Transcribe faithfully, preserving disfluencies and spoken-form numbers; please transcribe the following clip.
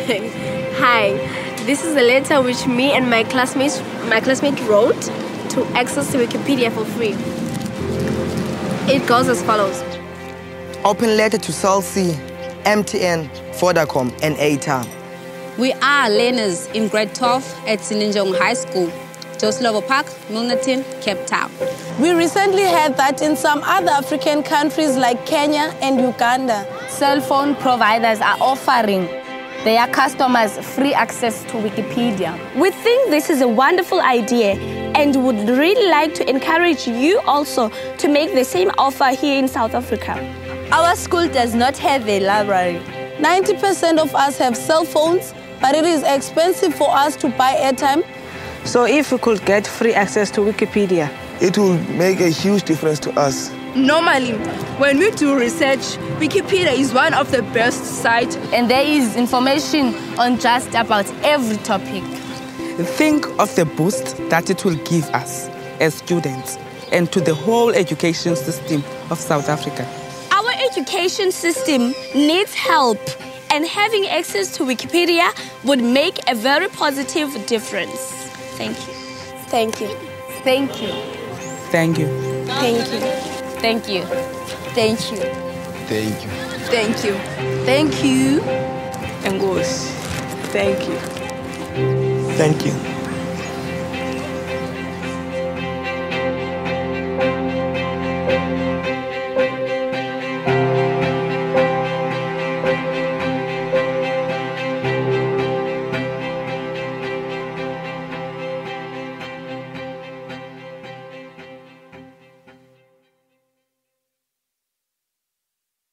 Hi, this is a letter which me and my classmates, my classmate wrote to access to Wikipedia for free. It goes as follows. Open letter to Cell C, M T N, Vodacom, and A T A. We are learners in grade twelve at Silinjong High School, Joslovo Park, Milnerton, Cape Town. We recently heard that in some other African countries like Kenya and Uganda, cell phone providers are offering their customers free access to Wikipedia. We think this is a wonderful idea and would really like to encourage you also to make the same offer here in South Africa. Our school does not have a library. ninety percent of us have cell phones, but it is expensive for us to buy airtime. So if we could get free access to Wikipedia, it will make a huge difference to us. Normally, when we do research, Wikipedia is one of the best sites. And there is information on just about every topic. Think of the boost that it will give us as students and to the whole education system of South Africa. Our education system needs help, and having access to Wikipedia would make a very positive difference. Thank you. Thank you. Thank you. Thank you. Thank you. Thank you. Thank you. Thank you. Thank you. Thank you. English. Thank you. Thank you.